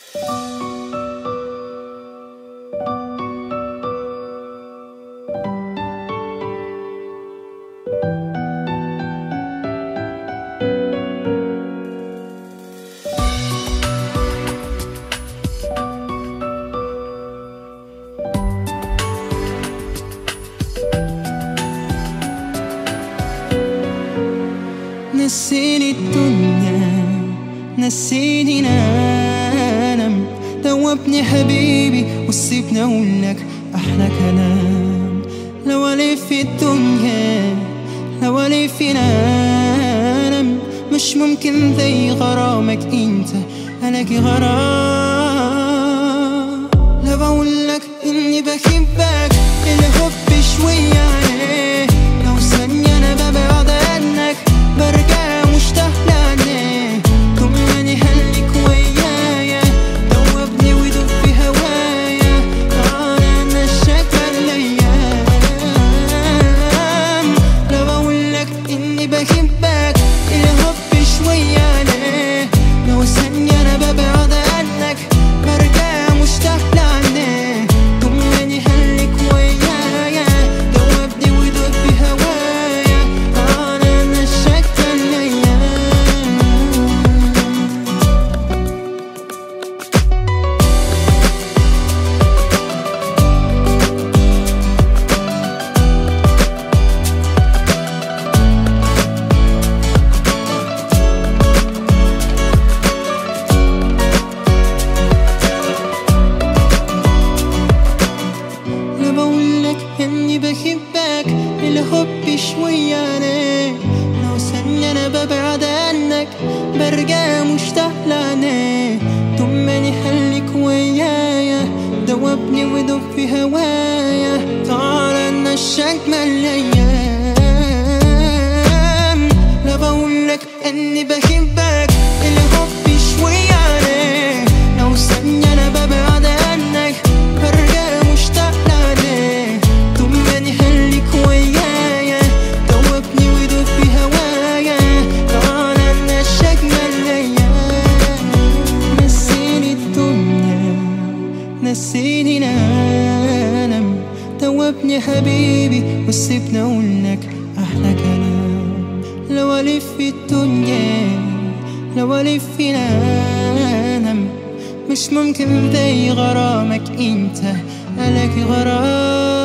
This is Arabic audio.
نسيني الدنيا، نسيني نام، دوبني حبيبي وسيبني اقولك احلى كلام. لو الف الدنيا، لو الف نام، مش ممكن زي غرامك انت الاقي غرام. لو بقولك اني بحبك الحب شوية عليه، لو ثانية انا ببعد عنك برجع مشتاق لعناك. طمني خليك ويايا، دوبني ودوب في هوايا، انا نشاك الايام. لو بقولك اني بحبك الحب شوية عليه، لو ثانية انا ببعد عنك برجع مشتاق لعناك. طمني خليك ويايا، دوبني ودوب في هوايا، انا نشاك الايام. لو بقولك اني بحبك الحب شوية عليك، لو ثانية انا ببعد عنك برجع مشتاق لعناك. طمني خليك ويايا، دوبني ودوب في هوايا، تعالى نشاك الايام. لو بقولك اني بحبك الحب شوية عليك، لو ثانية انا ببعد عنك برجع مشتاق لعناك. طمني خليك ويايا، دوبني ودوب في هوايا، تعالى نشاك الايام. نسيني الدنيا، نسيني نام، دوبني حبيبي وسيبني اقولك احلى كلام. لو الف الدنيا، لو الف نام، مش ممكن زي غرامك انت الاقي غرام.